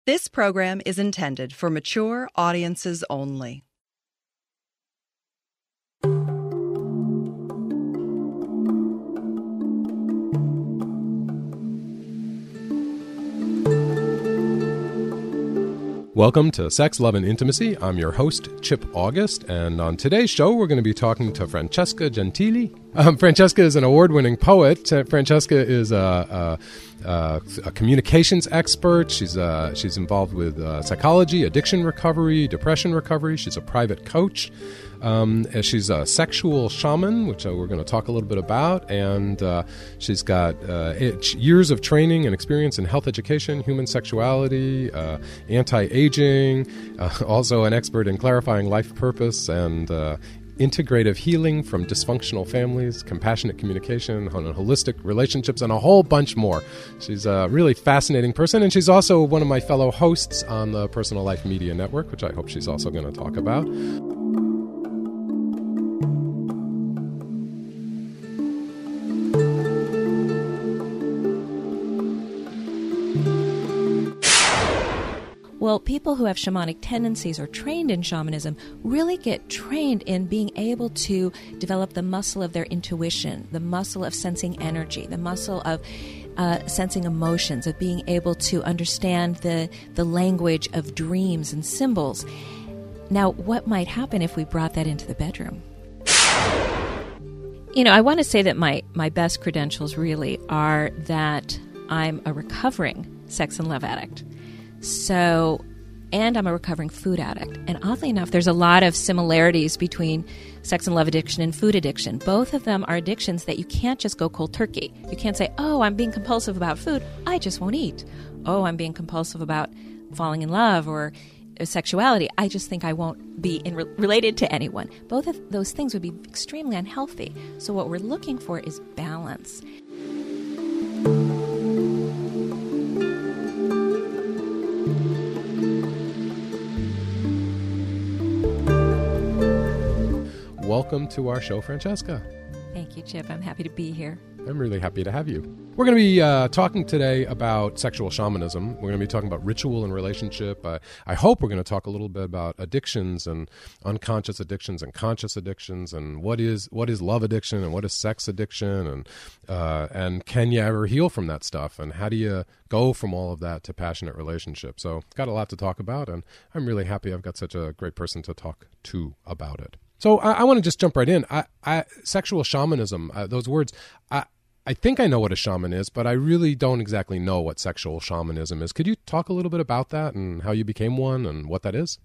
This program is intended for mature audiences only. Welcome to Sex, Love, and Intimacy. I'm your host, Chip August, and on today's show, we're going to be talking to Francesca Gentili. Francesca is an award-winning poet. Francesca is a communications expert. She's involved with psychology, addiction recovery, depression recovery. She's a private coach. She's a sexual shaman, which we're going to talk a little bit about, and she's got years of training and experience in health education, human sexuality, anti-aging, also an expert in clarifying life purpose and integrative healing from dysfunctional families, compassionate communication, holistic relationships, and a whole bunch more. She's a really fascinating person, and she's also one of my fellow hosts on the Personal Life Media Network, which I hope she's also going to talk about. Well, people who have shamanic tendencies or trained in shamanism really get trained in being able to develop the muscle of their intuition, the muscle of sensing energy, the muscle of sensing emotions, of being able to understand the language of dreams and symbols. Now, what might happen if we brought that into the bedroom? You know, I want to say that my best credentials really are that I'm a recovering sex and love addict. And I'm a recovering food addict. And oddly enough, there's a lot of similarities between sex and love addiction and food addiction. Both of them are addictions that you can't just go cold turkey. You can't say, oh, I'm being compulsive about food, I just won't eat. Oh, I'm being compulsive about falling in love or sexuality, I just think I won't be related to anyone. Both of those things would be extremely unhealthy. So what we're looking for is balance. Welcome to our show, Francesca. Thank you, Chip. I'm happy to be here. I'm really happy to have you. We're going to be talking today about sexual shamanism. We're going to be talking about ritual and relationship. I hope we're going to talk a little bit about addictions and unconscious addictions and conscious addictions and what is love addiction and what is sex addiction and can you ever heal from that stuff and how do you go from all of that to passionate relationships. So got a lot to talk about, and I'm really happy I've got such a great person to talk to about it. So I want to just jump right in. Sexual shamanism, those words, I think I know what a shaman is, but I really don't exactly know what sexual shamanism is. Could you talk a little bit about that and how you became one and what that is?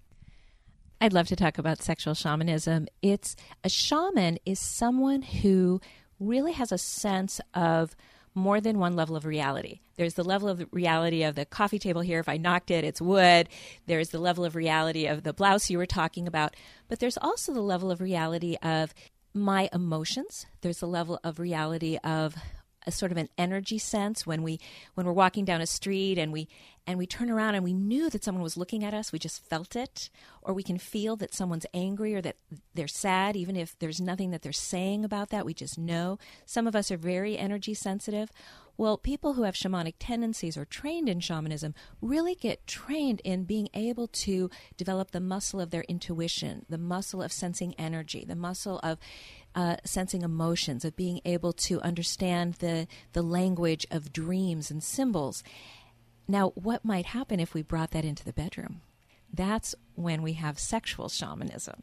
I'd love to talk about sexual shamanism. A shaman is someone who really has a sense of more than one level of reality. There's the level of reality of the coffee table here. If I knocked it, it's wood. There's the level of reality of the blouse you were talking about. But there's also the level of reality of my emotions. There's the level of reality of a sort of an energy sense when we're walking down a street and we turn around and we knew that someone was looking at us. We just felt it. Or we can feel that someone's angry or that they're sad, even if there's nothing that they're saying about that. We just know. Some of us are very energy sensitive. Well, people who have shamanic tendencies or trained in shamanism really get trained in being able to develop the muscle of their intuition, the muscle of sensing energy, the muscle of sensing emotions, of being able to understand the language of dreams and symbols. Now, what might happen if we brought that into the bedroom? That's when we have sexual shamanism.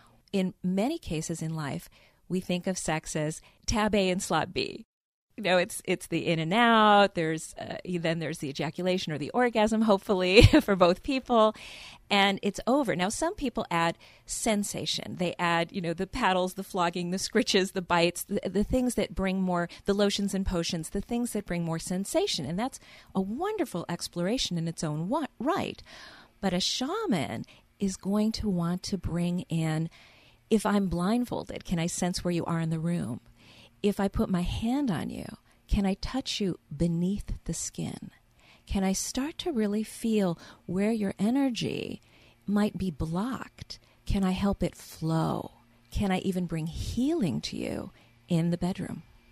In many cases in life, we think of sex as tab A and slot B. You know, it's the in and out. Then there's the ejaculation or the orgasm, hopefully, for both people, and it's over. Now, some people add sensation. They add, the paddles, the flogging, the scritches, the bites, the things that bring more, the lotions and potions, the things that bring more sensation, and that's a wonderful exploration in its own right. But a shaman is going to want to bring in, if I'm blindfolded, can I sense where you are in the room? If I put my hand on you, can I touch you beneath the skin? Can I start to really feel where your energy might be blocked? Can I help it flow? Can I even bring healing to you in the bedroom?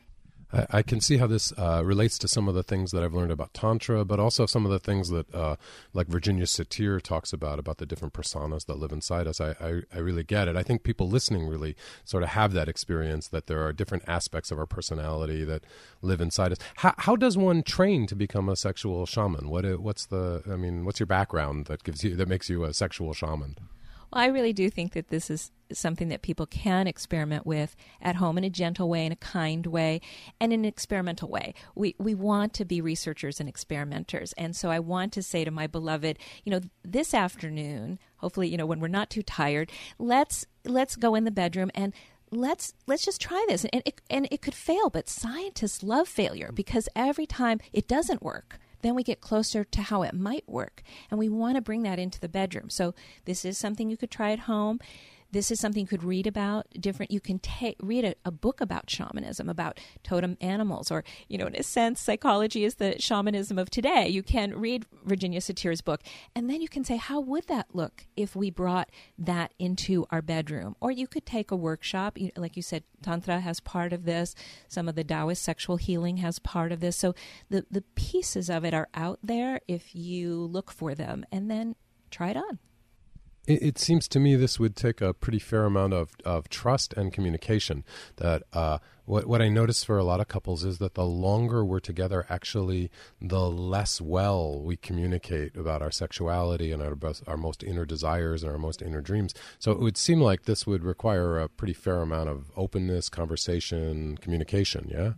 I can see how this relates to some of the things that I've learned about Tantra, but also some of the things that, like Virginia Satir talks about the different personas that live inside us. I really get it. I think people listening really sort of have that experience, that there are different aspects of our personality that live inside us. How does one train to become a sexual shaman? What's your background that makes you a sexual shaman? Well, I really do think that this is something that people can experiment with at home in a gentle way, in a kind way, and in an experimental way. We want to be researchers and experimenters. And so I want to say to my beloved, this afternoon, hopefully, when we're not too tired, let's go in the bedroom and let's just try this. And it could fail, but scientists love failure, because every time it doesn't work, then we get closer to how it might work. And we want to bring that into the bedroom. So this is something you could try at home. This is something you could read about you can read a book about shamanism, about totem animals, or, in a sense, psychology is the shamanism of today. You can read Virginia Satir's book, and then you can say, how would that look if we brought that into our bedroom? Or you could take a workshop. Like you said, Tantra has part of this. Some of the Taoist sexual healing has part of this. So the pieces of it are out there if you look for them, and then try it on. It seems to me this would take a pretty fair amount of trust and communication. That what I notice for a lot of couples is that the longer we're together, actually, the less well we communicate about our sexuality and our most inner desires and our most inner dreams. So it would seem like this would require a pretty fair amount of openness, conversation, communication, yeah?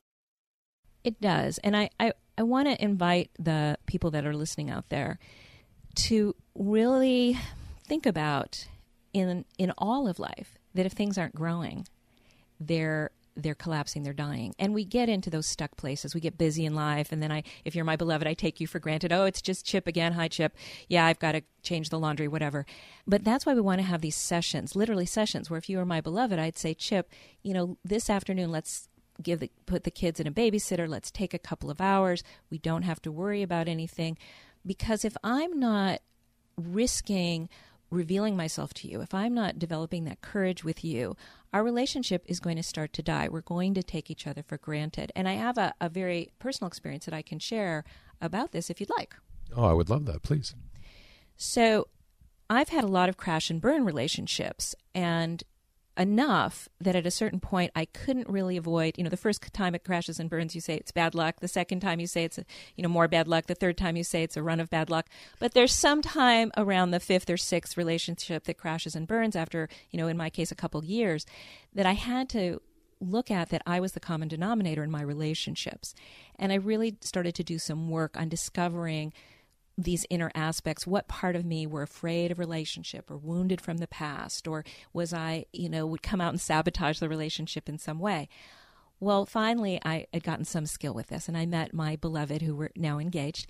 It does. And I want to invite the people that are listening out there to really think about in all of life that if things aren't growing, they're collapsing, they're dying. And we get into those stuck places. We get busy in life, and then if you're my beloved, I take you for granted. Oh, it's just Chip again. Hi, Chip. Yeah, I've got to change the laundry, whatever. But that's why we want to have these sessions, literally sessions, where if you were my beloved, I'd say, Chip, this afternoon, let's put the kids in a babysitter. Let's take a couple of hours. We don't have to worry about anything. Because if I'm not risking revealing myself to you, if I'm not developing that courage with you, our relationship is going to start to die. We're going to take each other for granted. And I have a very personal experience that I can share about this if you'd like. Oh, I would love that, please. So I've had a lot of crash and burn relationships, and enough that at a certain point I couldn't really avoid, the first time it crashes and burns, you say it's bad luck. The second time you say it's, more bad luck. The third time you say it's a run of bad luck. But there's some time around the fifth or sixth relationship that crashes and burns after, in my case, a couple years, that I had to look at that I was the common denominator in my relationships. And I really started to do some work on discovering these inner aspects. What part of me were afraid of relationship or wounded from the past, or was I, would come out and sabotage the relationship in some way? Well, finally, I had gotten some skill with this, and I met my beloved, who were now engaged,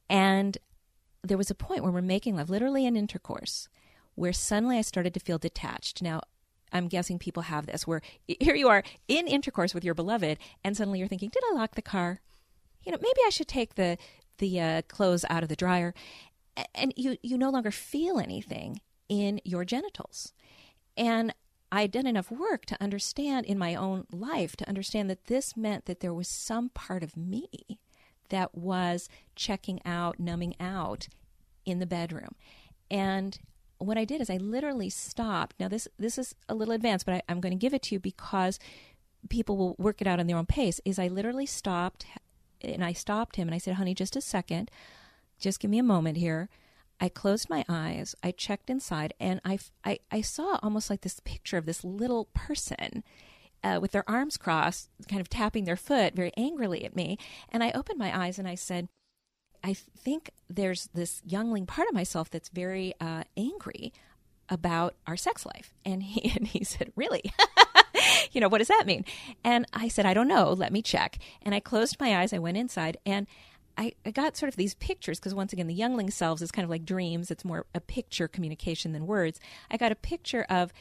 and there was a point where we're making love, literally in intercourse, where suddenly I started to feel detached. Now, I'm guessing people have this, where here you are in intercourse with your beloved, and suddenly you're thinking, did I lock the car? Maybe I should take the clothes out of the dryer, and you no longer feel anything in your genitals. And I'd done enough work to understand in my own life, to understand that this meant that there was some part of me that was checking out, numbing out in the bedroom. And what I did is I literally stopped. Now, this is a little advanced, but I'm going to give it to you because people will work it out on their own pace, is I literally stopped. And I stopped him and I said, honey, just a second. Just give me a moment here. I closed my eyes. I checked inside, and I saw almost like this picture of this little person with their arms crossed, kind of tapping their foot very angrily at me. And I opened my eyes and I said, I think there's this youngling part of myself that's very angry about our sex life. And he said, really? What does that mean? And I said, I don't know. Let me check. And I closed my eyes. I went inside, and I got sort of these pictures, because once again, the youngling selves is kind of like dreams. It's more a picture communication than words. I got a picture of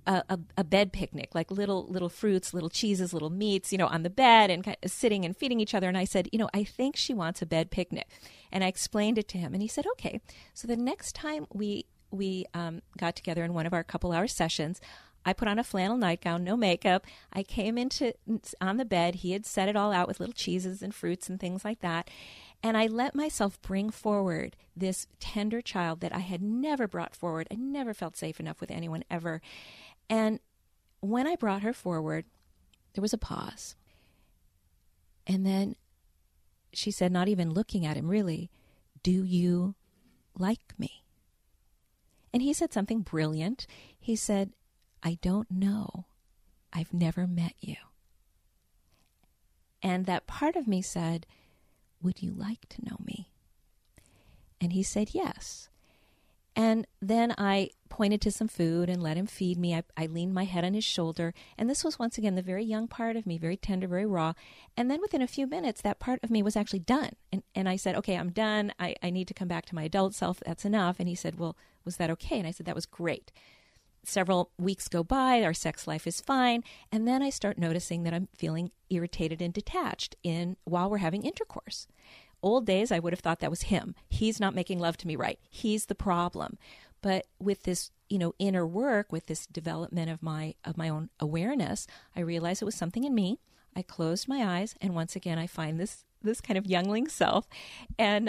a bed picnic, like little fruits, little cheeses, little meats, on the bed, and kind of sitting and feeding each other. And I said, I think she wants a bed picnic. And I explained it to him, and he said, okay. So the next time we got together in one of our couple-hour sessions, I put on a flannel nightgown, no makeup. I came on the bed. He had set it all out with little cheeses and fruits and things like that. And I let myself bring forward this tender child that I had never brought forward. I never felt safe enough with anyone ever. And when I brought her forward, there was a pause. And then she said, not even looking at him really, "Do you like me?" And he said something brilliant. He said, "I don't know. I've never met you." And that part of me said, "Would you like to know me?" And he said yes. And then I pointed to some food and let him feed me. I leaned my head on his shoulder. And this was once again the very young part of me, very tender, very raw. And then within a few minutes, that part of me was actually done. And I said, "Okay, I'm done. I need to come back to my adult self. That's enough." And he said, "Well, was that okay?" And I said, "That was great." Several weeks go by, our sex life is fine, and then I start noticing that I'm feeling irritated and detached while we're having intercourse. Old days, I would have thought that was him. He's not making love to me right. He's the problem. But with this, inner work, with this development of my own awareness, I realized it was something in me. I closed my eyes, and once again, I find this kind of youngling self, and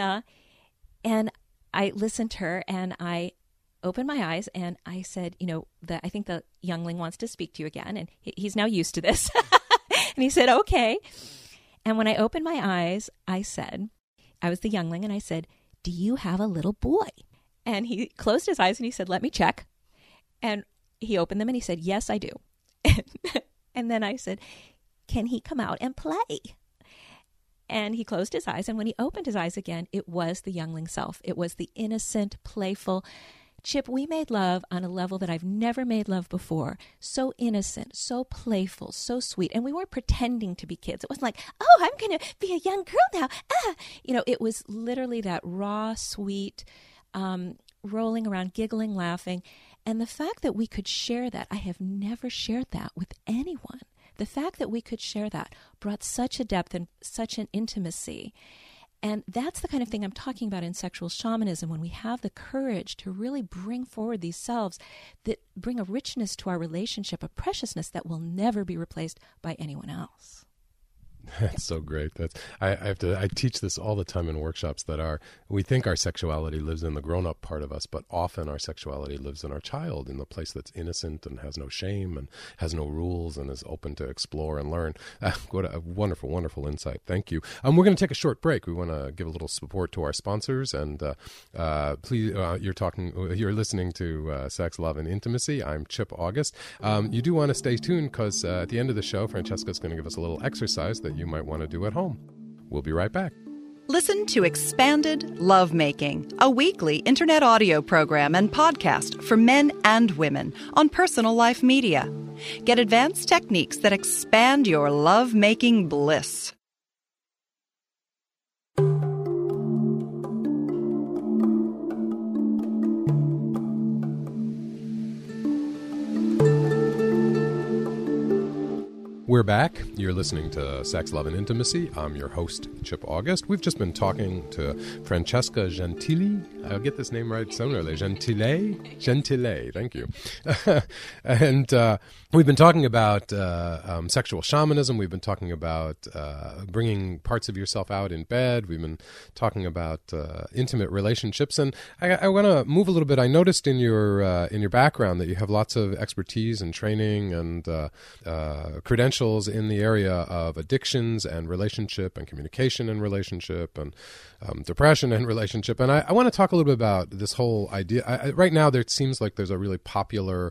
I listened to her, and I opened my eyes, and I said, I think the youngling wants to speak to you again. And he's now used to this. And he said, "Okay." And when I opened my eyes, I was the youngling, and I said, "Do you have a little boy?" And he closed his eyes, and he said, "Let me check." And he opened them, and he said, "Yes, I do." And then I said, "Can he come out and play?" And he closed his eyes, and when he opened his eyes again, it was the youngling self. It was the innocent, playful Chip. We made love on a level that I've never made love before. So innocent, so playful, so sweet. And we weren't pretending to be kids. It wasn't like, "Oh, I'm going to be a young girl now." It was literally that raw, sweet, rolling around, giggling, laughing. And the fact that we could share that, I have never shared that with anyone. The fact that we could share that brought such a depth and such an intimacy. And that's the kind of thing I'm talking about in sexual shamanism, when we have the courage to really bring forward these selves that bring a richness to our relationship, a preciousness that will never be replaced by anyone else. That's so great. I teach this all the time in workshops we think our sexuality lives in the grown-up part of us, but often our sexuality lives in our child, in the place that's innocent and has no shame and has no rules and is open to explore and learn. What a wonderful, wonderful insight. Thank you. We're going to take a short break. We want to give a little support to our sponsors, and please, you're listening to Sex, Love, and Intimacy. I'm Chip August. You do want to stay tuned, because at the end of the show, Francesca's going to give us a little exercise that you might want to do at home. We'll be right back. Listen to Expanded Lovemaking, a weekly internet audio program and podcast for men and women on Personal Life Media. Get advanced techniques that expand your lovemaking bliss. We're back. You're listening to Sex, Love, and Intimacy. I'm your host, Chip August. We've just been talking to Francesca Gentili. I'll get this name right sooner or later. Gentile. Thank you. And we've been talking about sexual shamanism. We've been talking about bringing parts of yourself out in bed. We've been talking about intimate relationships. And I want to move a little bit. I noticed in your background that you have lots of expertise and training and credentials in the area of addictions and relationship and communication and relationship and depression and relationship. And I want to talk a little bit about this whole idea. Right now, there seems like there's a really popular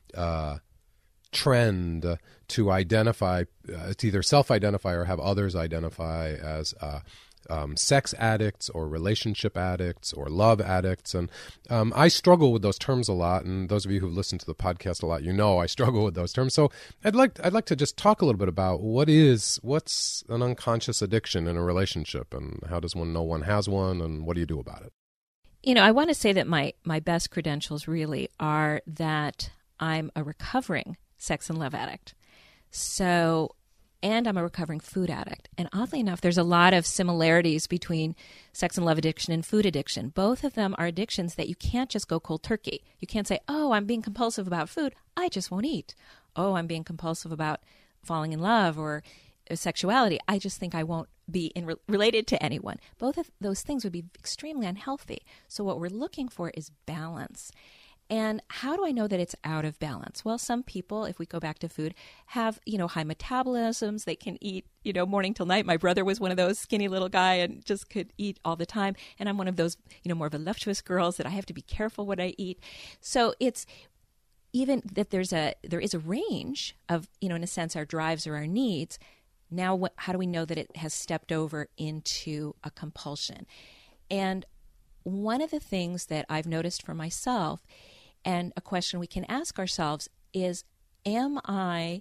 trend to identify, to either self-identify or have others identify as sex addicts or relationship addicts or love addicts. And I struggle with those terms a lot. And those of you who've listened to the podcast a lot, I struggle with those terms. So I'd like to just talk a little bit about what's an unconscious addiction in a relationship, and how does one know one has one, and what do you do about it? I want to say that my best credentials really are that I'm a recovering sex and love addict. So and I'm a recovering food addict. And oddly enough, there's a lot of similarities between sex and love addiction and food addiction. Both of them are addictions that you can't just go cold turkey. You can't say, oh, I'm being compulsive about food, I just won't eat. Oh, I'm being compulsive about falling in love or sexuality, I just think I won't be related to anyone. Both of those things would be extremely unhealthy. So what we're looking for is balance. And how do I know that it's out of balance? Well, some people, if we go back to food, have, high metabolisms. They can eat, morning till night. My brother was one of those skinny little guy and just could eat all the time. And I'm one of those, more voluptuous girls that I have to be careful what I eat. So it's even that there is a range of, in a sense, our drives or our needs. Now, how do we know that it has stepped over into a compulsion? And one of the things that I've noticed for myself, and a question we can ask ourselves is, am I,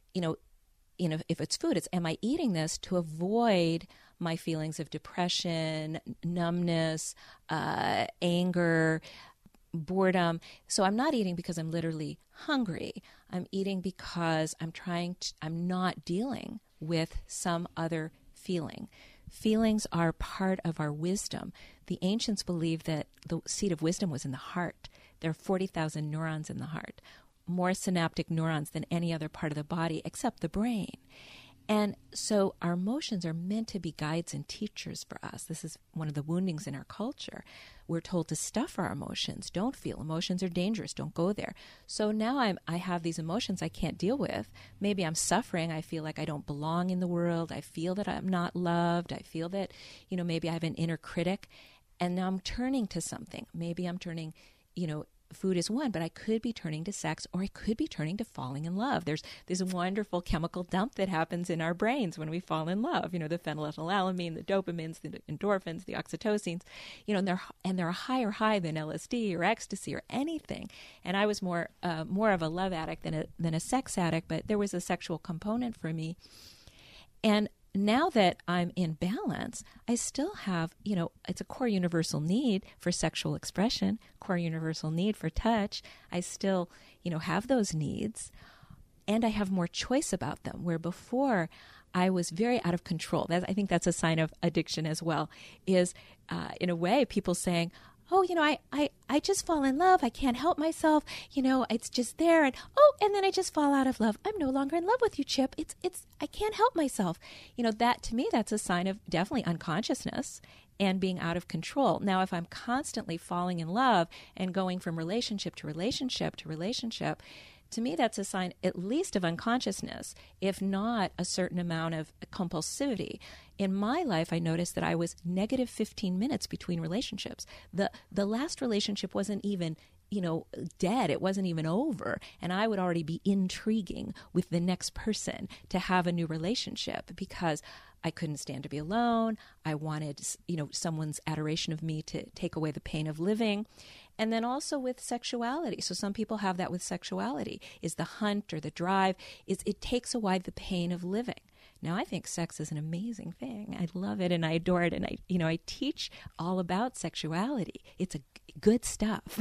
if it's food, am I eating this to avoid my feelings of depression, numbness, anger, boredom? So I'm not eating because I'm literally hungry. I'm eating because I'm not dealing with some other feeling. Feelings are part of our wisdom. The ancients believed that the seat of wisdom was in the heart. There are 40,000 neurons in the heart, more synaptic neurons than any other part of the body except the brain. And so our emotions are meant to be guides and teachers for us. This is one of the woundings in our culture. We're told to stuff our emotions. Don't feel. Emotions are dangerous. Don't go there. So now I have these emotions I can't deal with. Maybe I'm suffering. I feel like I don't belong in the world. I feel that I'm not loved. I feel that, maybe I have an inner critic. And now I'm turning to something. Maybe I'm turning, food is one, but I could be turning to sex, or I could be turning to falling in love. There's this wonderful chemical dump that happens in our brains when we fall in love. The phenylethylamine, the dopamines, the endorphins, the oxytocins, and they're a higher high than LSD or ecstasy or anything. And I was more of a love addict than a sex addict, but there was a sexual component for me. And now that I'm in balance, I still have, it's a core universal need for sexual expression, core universal need for touch. I still, have those needs, and I have more choice about them, where before I was very out of control. I think that's a sign of addiction as well, is in a way people saying, oh, I just fall in love. I can't help myself. It's just there. And then I just fall out of love. I'm no longer in love with you, Chip. I can't help myself. That to me, that's a sign of definitely unconsciousness and being out of control. Now, if I'm constantly falling in love and going from relationship to relationship to relationship, to me, that's a sign at least of unconsciousness, if not a certain amount of compulsivity. In my life, I noticed that I was negative 15 minutes between relationships. The last relationship wasn't even, dead. It wasn't even over. And I would already be intriguing with the next person to have a new relationship because I couldn't stand to be alone. I wanted, someone's adoration of me to take away the pain of living. And then also with sexuality. So some people have that with sexuality, is the hunt or the drive. It takes away the pain of living. Now, I think sex is an amazing thing. I love it and I adore it. And I teach all about sexuality. It's good stuff.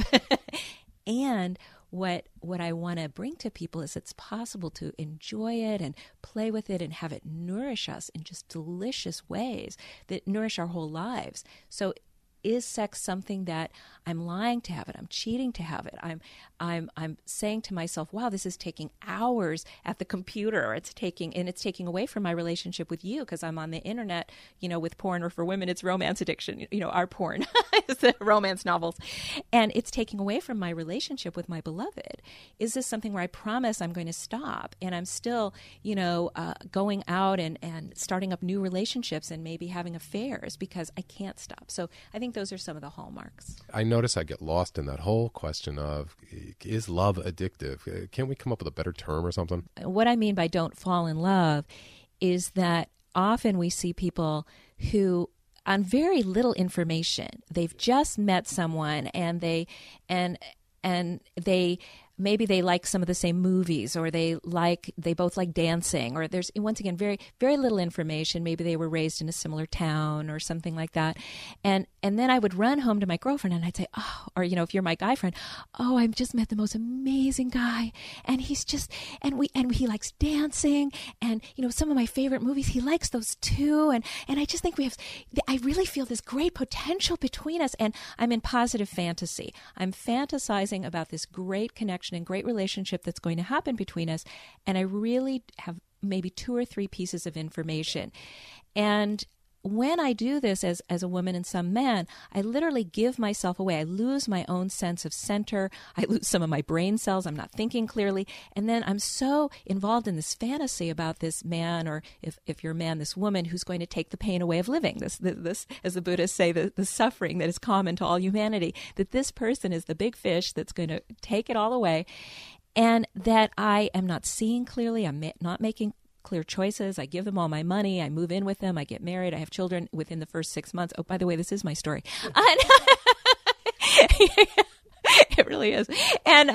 And what I want to bring to people is it's possible to enjoy it and play with it and have it nourish us in just delicious ways that nourish our whole lives. So is sex something that I'm lying to have it? I'm cheating to have it. I'm saying to myself, wow, this is taking hours at the computer, or it's taking away from my relationship with you because I'm on the internet, with porn, or for women, it's romance addiction, our porn, it's the romance novels. And it's taking away from my relationship with my beloved. Is this something where I promise I'm going to stop and I'm still, going out and starting up new relationships and maybe having affairs because I can't stop? So I think those are some of the hallmarks. I notice I get lost in that whole question of, is love addictive? Can't we come up with a better term or something? What I mean by don't fall in love is that often we see people who, on very little information, they've just met someone and they maybe they like some of the same movies, or they both like dancing, or there's, once again, very, very little information. Maybe they were raised in a similar town or something like that. And then I would run home to my girlfriend and I'd say, oh, or, if you're my guy friend, oh, I've just met the most amazing guy. And he's just, and he likes dancing, and, some of my favorite movies, he likes those too. And I just think I really feel this great potential between us. And I'm in positive fantasy. I'm fantasizing about this great connection and great relationship that's going to happen between us. And I really have maybe 2 or 3 pieces of information. And when I do this as a woman and some man, I literally give myself away. I lose my own sense of center. I lose some of my brain cells. I'm not thinking clearly. And then I'm so involved in this fantasy about this man, or if you're a man, this woman who's going to take the pain away of living. This, as the Buddhists say, the suffering that is common to all humanity, that this person is the big fish that's going to take it all away. And that I am not seeing clearly. I'm not making clear choices. I give them all my money. I move in with them. I get married. I have children within the first 6 months. Oh, by the way, this is my story. It really is. And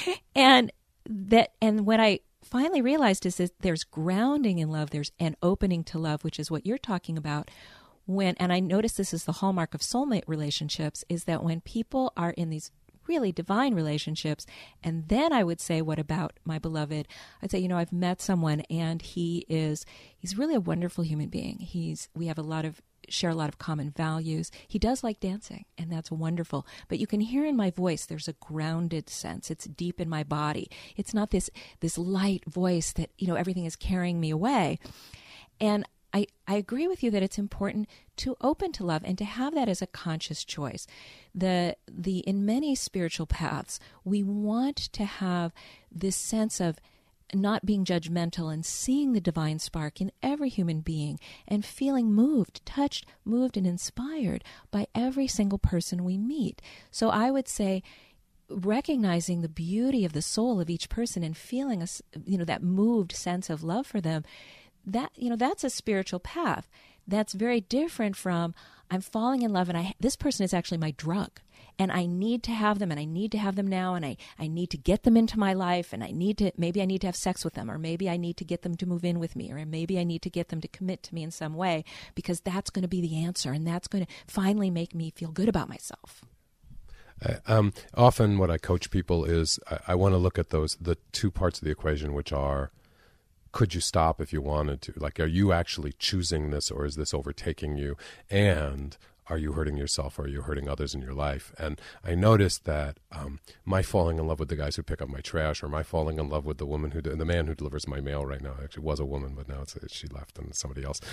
what I finally realized is that there's grounding in love. There's an opening to love, which is what you're talking about. And I notice this is the hallmark of soulmate relationships, is that when people are in these really divine relationships, and then I would say, what about my beloved? I'd say, I've met someone, and he's really a wonderful human being. We have share a lot of common values. He does like dancing, and that's wonderful. But you can hear in my voice, there's a grounded sense. It's deep in my body. It's not this light voice that, everything is carrying me away. And I agree with you that it's important to open to love and to have that as a conscious choice. In many spiritual paths, we want to have this sense of not being judgmental and seeing the divine spark in every human being and feeling moved, touched, moved, and inspired by every single person we meet. So I would say, recognizing the beauty of the soul of each person and feeling that moved sense of love for them, that's a spiritual path. That's very different from, I'm falling in love and this person is actually my drug, and I need to have them, and I need to have them now, and I need to get them into my life, and maybe I need to have sex with them, or maybe I need to get them to move in with me, or maybe I need to get them to commit to me in some way, because that's going to be the answer, and that's going to finally make me feel good about myself. Often what I coach people is I want to look at the 2 parts of the equation, which are, could you stop if you wanted to? Like, are you actually choosing this, or is this overtaking you? And are you hurting yourself, or are you hurting others in your life? And I noticed that my falling in love with the guys who pick up my trash, or my falling in love with the man who delivers my mail right now, actually was a woman, but now she left and it's somebody else.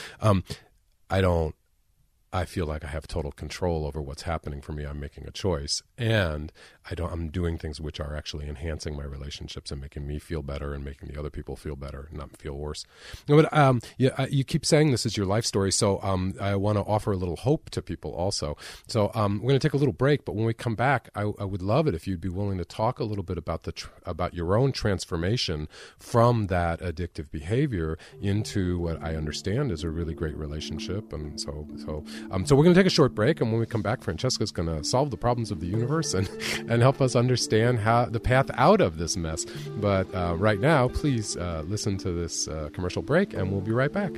I feel like I have total control over what's happening for me. I'm making a choice, and I'm doing things which are actually enhancing my relationships and making me feel better and making the other people feel better and not feel worse. But you keep saying this is your life story, so I want to offer a little hope to people also. So we're going to take a little break, but when we come back, I would love it if you'd be willing to talk a little bit about your own transformation from that addictive behavior into what I understand is a really great relationship. And so we're going to take a short break, and when we come back, Francesca's going to solve the problems of the universe and help us understand how the path out of this mess. But right now, please listen to this commercial break, and we'll be right back.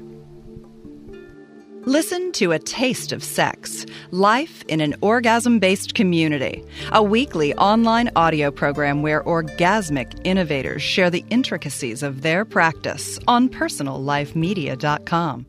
Listen to A Taste of Sex, Life in an Orgasm-Based Community, a weekly online audio program where orgasmic innovators share the intricacies of their practice on PersonalLifeMedia.com.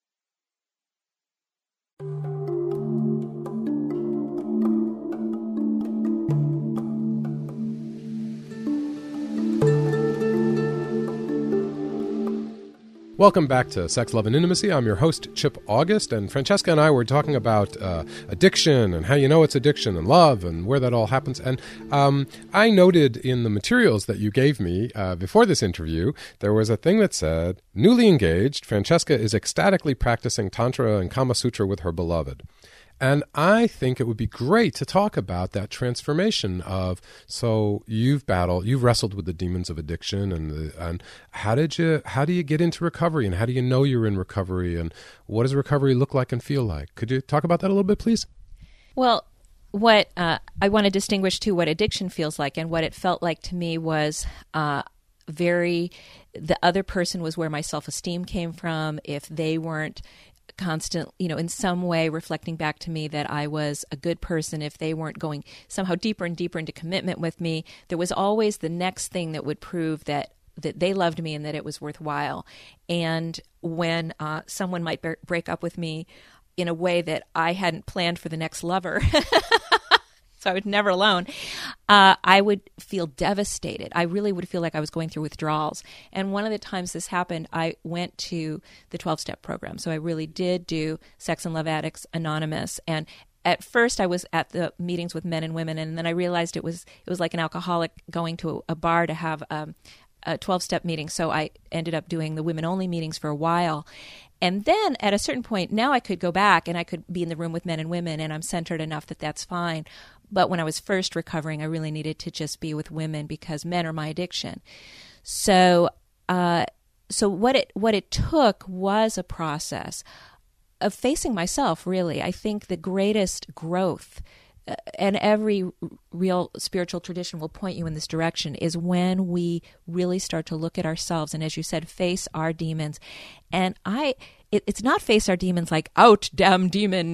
Welcome back to Sex, Love, and Intimacy. I'm your host, Chip August, and Francesca and I were talking about addiction and how you know it's addiction, and love, and where that all happens. And I noted in the materials that you gave me before this interview, there was a thing that said, newly engaged, Francesca is ecstatically practicing Tantra and Kama Sutra with her beloved. And I think it would be great to talk about that transformation of, so you've wrestled with the demons of addiction, and how do you get into recovery, and how do you know you're in recovery, and what does recovery look like and feel like? Could you talk about that a little bit, please? Well, what I want to distinguish too what addiction feels like, and what it felt like to me was the other person was where my self-esteem came from. If they weren't constant, in some way reflecting back to me that I was a good person, if they weren't going somehow deeper and deeper into commitment with me, there was always the next thing that would prove that they loved me and that it was worthwhile. And when someone might break up with me in a way that I hadn't planned for the next lover, so I was never alone, I would feel devastated. I really would feel like I was going through withdrawals. And one of the times this happened, I went to the 12-step program. So I really did do Sex and Love Addicts Anonymous. And at first I was at the meetings with men and women, and then I realized it was like an alcoholic going to a bar to have a 12-step meeting. So I ended up doing the women-only meetings for a while. And then at a certain point, now I could go back and I could be in the room with men and women, and I'm centered enough that that's fine. But when I was first recovering, I really needed to just be with women because men are my addiction. So what it took was a process of facing myself, really. I think the greatest growth, and every real spiritual tradition will point you in this direction, is when we really start to look at ourselves and, as you said, face our demons. And it's not face our demons like, out, damn demon,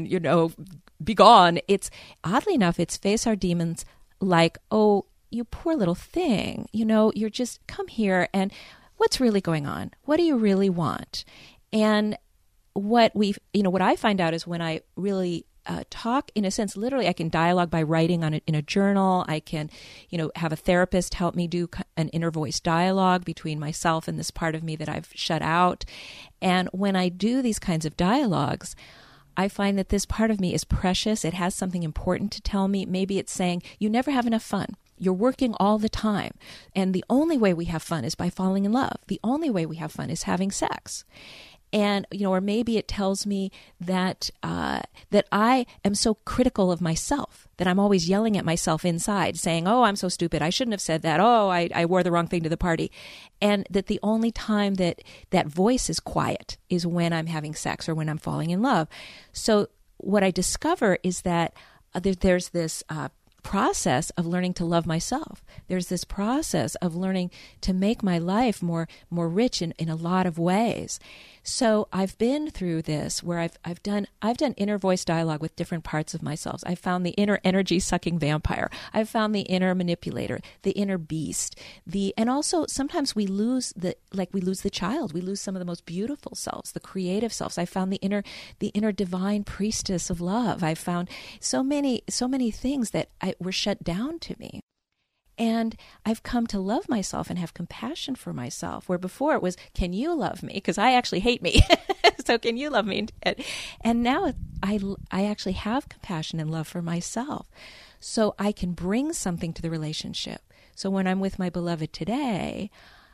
be gone. It's, oddly enough, it's face our demons like, oh, you poor little thing. You're just, come here, and what's really going on? What do you really want? And what I find out is when I really talk, in a sense, literally, I can dialogue by writing in a journal. I can, have a therapist help me do an inner voice dialogue between myself and this part of me that I've shut out. And when I do these kinds of dialogues, I find that this part of me is precious. It has something important to tell me. Maybe it's saying, you never have enough fun. You're working all the time. And the only way we have fun is by falling in love. The only way we have fun is having sex. And, or maybe it tells me that that I am so critical of myself, that I'm always yelling at myself inside, saying, oh, I'm so stupid. I shouldn't have said that. Oh, I wore the wrong thing to the party. And that the only time that voice is quiet is when I'm having sex or when I'm falling in love. So what I discover is that there's this process of learning to love myself. There's this process of learning to make my life more rich in a lot of ways. So I've been through this where I've done inner voice dialogue with different parts of myself. I've found the inner energy sucking vampire. I've found the inner manipulator, the inner beast, and also sometimes we lose the child. We lose some of the most beautiful selves, the creative selves. I found the inner divine priestess of love. I found so many things that were shut down to me. And I've come to love myself and have compassion for myself, where before it was, can you love me? Because I actually hate me. So can you love me? And now I actually have compassion and love for myself. So I can bring something to the relationship. So when I'm with my beloved today,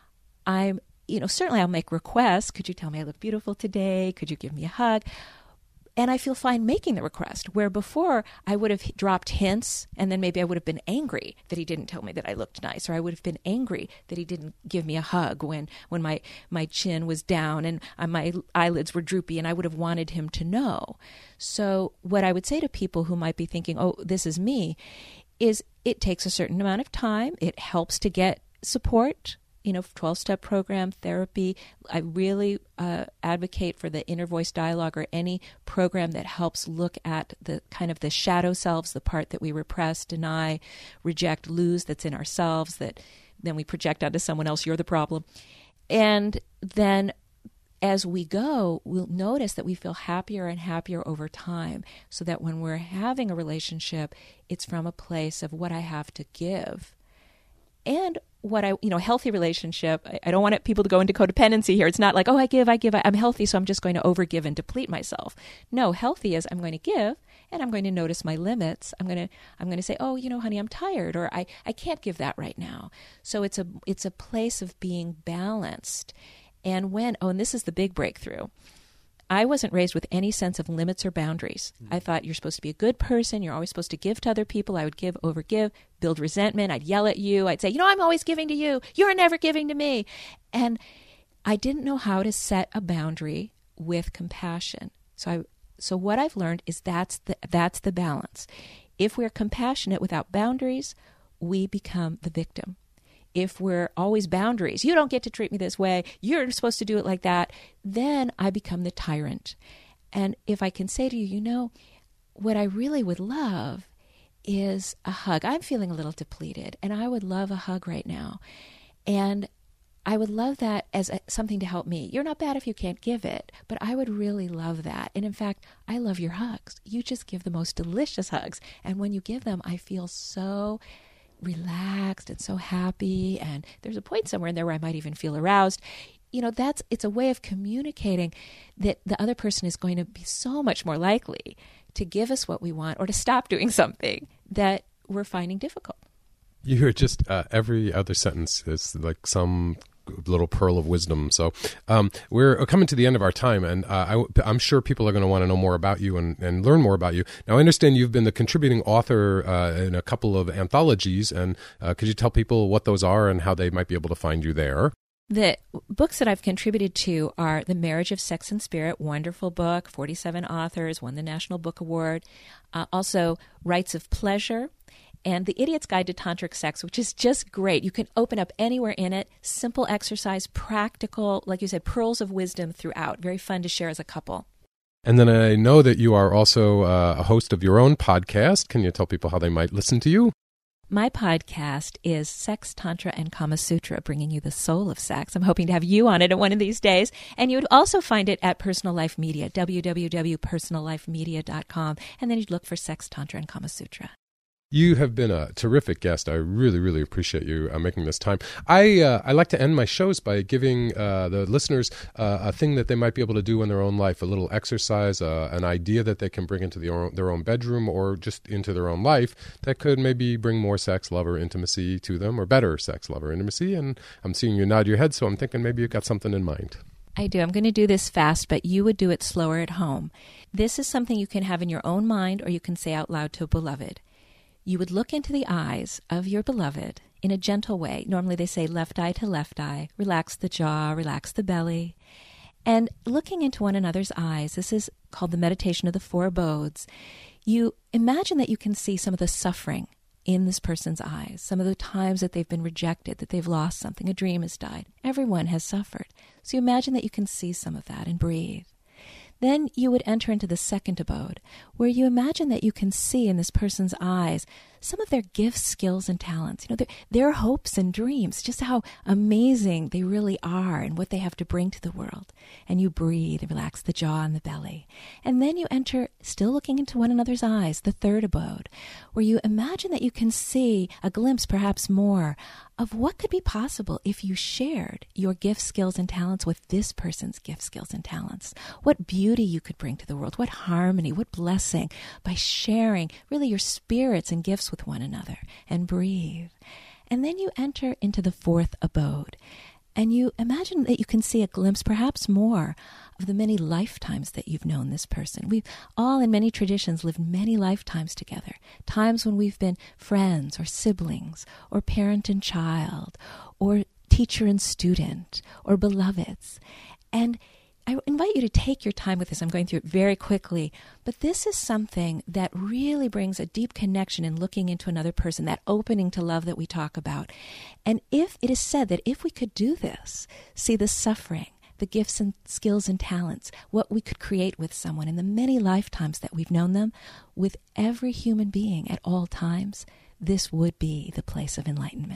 I'm, certainly I'll make requests. Could you tell me I look beautiful today? Could you give me a hug? And I feel fine making the request, where before I would have dropped hints, and then maybe I would have been angry that he didn't tell me that I looked nice, or I would have been angry that he didn't give me a hug when my chin was down and my eyelids were droopy, and I would have wanted him to know. So what I would say to people who might be thinking, oh, this is me, is it takes a certain amount of time. It helps to get support. 12-step program, therapy. I really advocate for the inner voice dialogue or any program that helps look at the kind of the shadow selves, the part that we repress, deny, reject, lose that's in ourselves that then we project onto someone else. You're the problem. And then as we go, we'll notice that we feel happier and happier over time, so that when we're having a relationship, it's from a place of what I have to give. And what healthy relationship, I don't want people to go into codependency here. It's not like, oh, I give, I'm healthy, so I'm just going to overgive and deplete myself. No, healthy is I'm going to give, and I'm going to notice my limits. I'm going to say, oh, honey, I'm tired, or I can't give that right now. So it's a place of being balanced. And and this is the big breakthrough. I wasn't raised with any sense of limits or boundaries. I thought you're supposed to be a good person. You're always supposed to give to other people. I would give, overgive, build resentment. I'd yell at you. I'd say, I'm always giving to you. You're never giving to me. And I didn't know how to set a boundary with compassion. So what I've learned is that's the balance. If we're compassionate without boundaries, we become the victim. If we're always boundaries, you don't get to treat me this way, you're supposed to do it like that, then I become the tyrant. And if I can say to you, what I really would love is a hug. I'm feeling a little depleted, and I would love a hug right now. And I would love that as something to help me. You're not bad if you can't give it, but I would really love that. And in fact, I love your hugs. You just give the most delicious hugs. And when you give them, I feel so relaxed and so happy. And there's a point somewhere in there where I might even feel aroused. It's a way of communicating that the other person is going to be so much more likely to give us what we want or to stop doing something that we're finding difficult. You hear just every other sentence is like some little pearl of wisdom. So we're coming to the end of our time, and I'm sure people are going to want to know more about you and learn more about you. Now, I understand you've been the contributing author in a couple of anthologies, and could you tell people what those are and how they might be able to find you there? The books that I've contributed to are The Marriage of Sex and Spirit, wonderful book, 47 authors, won the National Book Award. Also, Rites of Pleasure, and The Idiot's Guide to Tantric Sex, which is just great. You can open up anywhere in it. Simple exercise, practical, like you said, pearls of wisdom throughout. Very fun to share as a couple. And then I know that you are also a host of your own podcast. Can you tell people how they might listen to you? My podcast is Sex, Tantra, and Kama Sutra, bringing you the soul of sex. I'm hoping to have you on it at one of these days. And you would also find it at Personal Life Media, www.personallifemedia.com. And then you'd look for Sex, Tantra, and Kama Sutra. You have been a terrific guest. I really, really appreciate you making this time. I like to end my shows by giving the listeners a thing that they might be able to do in their own life, a little exercise, an idea that they can bring into their own bedroom or just into their own life that could maybe bring more sex, love, or intimacy to them, or better sex, love, or intimacy. And I'm seeing you nod your head, so I'm thinking maybe you've got something in mind. I do. I'm going to do this fast, but you would do it slower at home. This is something you can have in your own mind, or you can say out loud to a beloved. You would look into the eyes of your beloved in a gentle way. Normally they say left eye to left eye, relax the jaw, relax the belly. And looking into one another's eyes, this is called the meditation of the four abodes. You imagine that you can see some of the suffering in this person's eyes, some of the times that they've been rejected, that they've lost something, a dream has died. Everyone has suffered. So you imagine that you can see some of that and breathe. Then you would enter into the second abode, where you imagine that you can see in this person's eyes some of their gifts, skills, and talents, their hopes and dreams, just how amazing they really are and what they have to bring to the world. And you breathe and relax the jaw and the belly. And then you enter, still looking into one another's eyes, the third abode, where you imagine that you can see a glimpse, perhaps more, of what could be possible if you shared your gifts, skills, and talents with this person's gifts, skills, and talents. What beauty you could bring to the world, what harmony, what blessing by sharing really your spirits and gifts with one another. And breathe. And then you enter into the fourth abode. And you imagine that you can see a glimpse, perhaps more, of the many lifetimes that you've known this person. We've all, in many traditions, lived many lifetimes together. Times when we've been friends or siblings or parent and child or teacher and student or beloveds. And I invite you to take your time with this. I'm going through it very quickly, but this is something that really brings a deep connection in looking into another person, that opening to love that we talk about. And if it is said that if we could do this, see the suffering, the gifts and skills and talents, what we could create with someone in the many lifetimes that we've known them, with every human being at all times, this would be the place of enlightenment.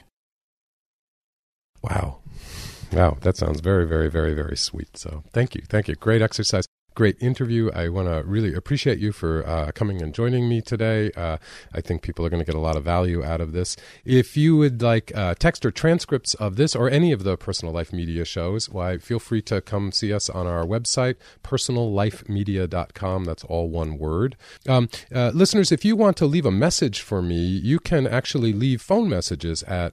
Wow. Wow, that sounds very, very, very, very sweet. So thank you. Thank you. Great exercise. Great interview. I want to really appreciate you for coming and joining me today. I think people are going to get a lot of value out of this. If you would like text or transcripts of this or any of the Personal Life Media shows, why feel free to come see us on our website, personallifemedia.com. That's all one word. Listeners, if you want to leave a message for me, you can actually leave phone messages at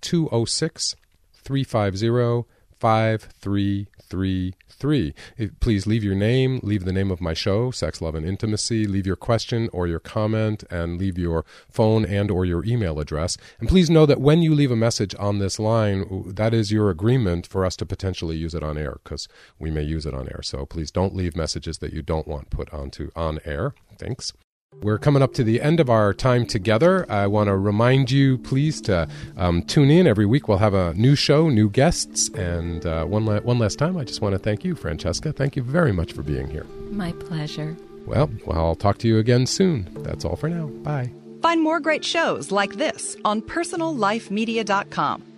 206-350-5333. Please leave your name, leave the name of my show, Sex, Love, and Intimacy, leave your question or your comment, and leave your phone and or your email address. And please know that when you leave a message on this line, that is your agreement for us to potentially use it on air, because we may use it on air. So please don't leave messages that you don't want put on air. Thanks. We're coming up to the end of our time together. I want to remind you, please, to tune in. Every week we'll have a new show, new guests. And one last time, I just want to thank you, Francesca. Thank you very much for being here. My pleasure. Well, I'll talk to you again soon. That's all for now. Bye. Find more great shows like this on PersonalLifeMedia.com.